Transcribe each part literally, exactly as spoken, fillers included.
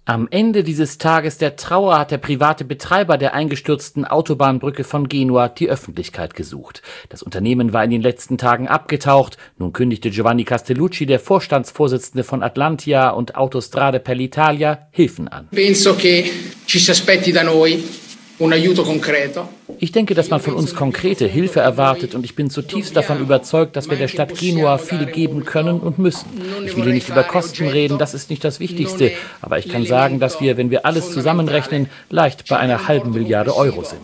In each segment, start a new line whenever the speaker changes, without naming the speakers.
Am Ende dieses Tages der Trauer hat der private Betreiber der eingestürzten Autobahnbrücke von Genua die Öffentlichkeit gesucht. Das Unternehmen war in den letzten Tagen abgetaucht. Nun kündigte Giovanni Castellucci, der Vorstandsvorsitzende von Atlantia und Autostrade per l'Italia, Hilfen an.
Penso che ci si aspetti da noi un aiuto concreto.
Ich denke, dass man von uns konkrete Hilfe erwartet und ich bin zutiefst davon überzeugt, dass wir der Stadt Genua viel geben können und müssen. Ich will hier nicht über Kosten reden, das ist nicht das Wichtigste, aber ich kann sagen, dass wir, wenn wir alles zusammenrechnen, leicht bei einer halben Milliarde Euro sind.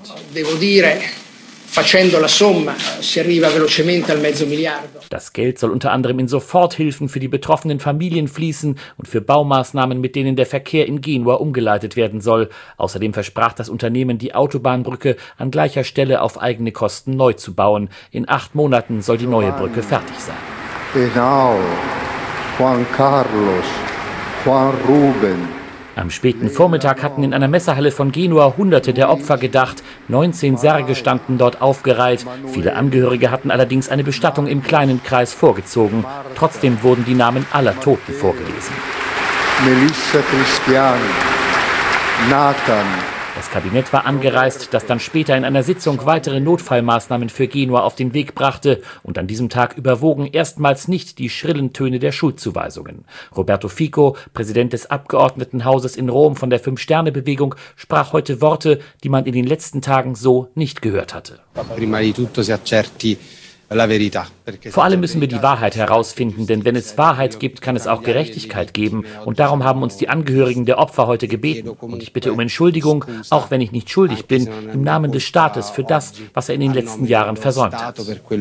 Das Geld soll unter anderem in Soforthilfen für die betroffenen Familien fließen und für Baumaßnahmen, mit denen der Verkehr in Genua umgeleitet werden soll. Außerdem versprach das Unternehmen, die Autobahnbrücke an gleicher Stelle auf eigene Kosten neu zu bauen. In acht Monaten soll die neue Brücke fertig sein.
Genau, Juan Carlos, Juan Ruben.
Am späten Vormittag hatten in einer Messehalle von Genua Hunderte der Opfer gedacht. neunzehn Särge standen dort aufgereiht. Viele Angehörige hatten allerdings eine Bestattung im kleinen Kreis vorgezogen. Trotzdem wurden die Namen aller Toten vorgelesen.
Melissa Cristiani, Nathan.
Das Kabinett war angereist, das dann später in einer Sitzung weitere Notfallmaßnahmen für Genua auf den Weg brachte. Und an diesem Tag überwogen erstmals nicht die schrillen Töne der Schuldzuweisungen. Roberto Fico, Präsident des Abgeordnetenhauses in Rom von der Fünf-Sterne-Bewegung, sprach heute Worte, die man in den letzten Tagen so nicht gehört hatte.
Prima di tutto si accerti la verità.
Vor allem müssen wir die Wahrheit herausfinden, denn wenn es Wahrheit gibt, kann es auch Gerechtigkeit geben. Und darum haben uns die Angehörigen der Opfer heute gebeten. Und ich bitte um Entschuldigung, auch wenn ich nicht schuldig bin, im Namen des Staates für das, was er in den letzten Jahren versäumt hat.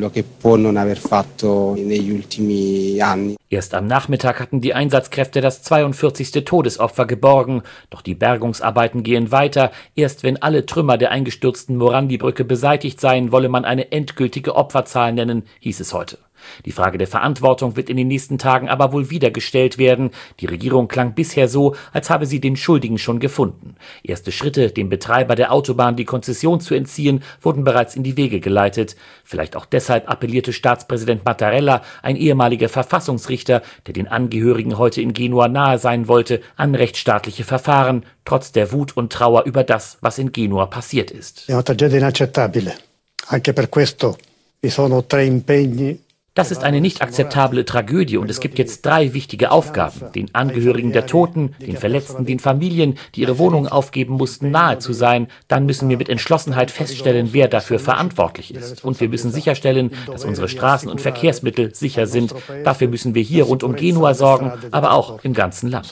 Erst am Nachmittag hatten die Einsatzkräfte das zweiundvierzigste Todesopfer geborgen. Doch die Bergungsarbeiten gehen weiter. Erst wenn alle Trümmer der eingestürzten Morandi-Brücke beseitigt seien, wolle man eine endgültige Opferzahl nennen, hieß es heute. Die Frage der Verantwortung wird in den nächsten Tagen aber wohl wieder gestellt werden. Die Regierung klang bisher so, als habe sie den Schuldigen schon gefunden. Erste Schritte, dem Betreiber der Autobahn die Konzession zu entziehen, wurden bereits in die Wege geleitet. Vielleicht auch deshalb appellierte Staatspräsident Mattarella, ein ehemaliger Verfassungsrichter, der den Angehörigen heute in Genua nahe sein wollte, an rechtsstaatliche Verfahren, trotz der Wut und Trauer über das, was in Genua passiert ist. Das ist eine nicht akzeptable Tragödie und es gibt jetzt drei wichtige Aufgaben, den Angehörigen der Toten, den Verletzten, den Familien, die ihre Wohnungen aufgeben mussten, nahe zu sein. Dann müssen wir mit Entschlossenheit feststellen, wer dafür verantwortlich ist. Und wir müssen sicherstellen, dass unsere Straßen und Verkehrsmittel sicher sind. Dafür müssen wir hier rund um Genua sorgen, aber auch im ganzen Land.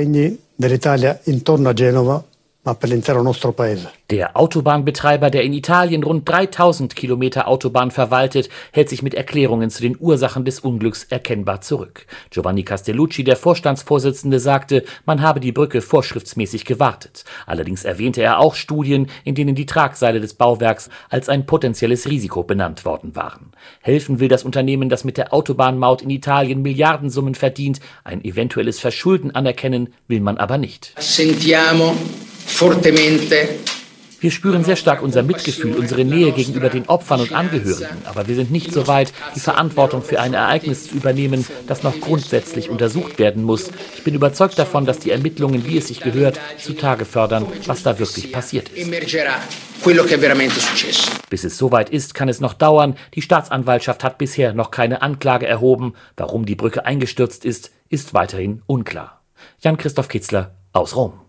Der Autobahnbetreiber, der in Italien rund dreitausend Kilometer Autobahn verwaltet, hält sich mit Erklärungen zu den Ursachen des Unglücks erkennbar zurück. Giovanni Castellucci, der Vorstandsvorsitzende, sagte, man habe die Brücke vorschriftsmäßig gewartet. Allerdings erwähnte er auch Studien, in denen die Tragseile des Bauwerks als ein potenzielles Risiko benannt worden waren. Helfen will das Unternehmen, das mit der Autobahnmaut in Italien Milliardensummen verdient. Ein eventuelles Verschulden anerkennen will man aber nicht.
Sentiamo fortemente.
Wir spüren sehr stark unser Mitgefühl, unsere Nähe gegenüber den Opfern und Angehörigen. Aber wir sind nicht so weit, die Verantwortung für ein Ereignis zu übernehmen, das noch grundsätzlich untersucht werden muss. Ich bin überzeugt davon, dass die Ermittlungen, wie es sich gehört, zutage fördern, was da wirklich passiert ist. Bis es soweit ist, kann es noch dauern. Die Staatsanwaltschaft hat bisher noch keine Anklage erhoben. Warum die Brücke eingestürzt ist, ist weiterhin unklar. Jan-Christoph Kitzler aus Rom.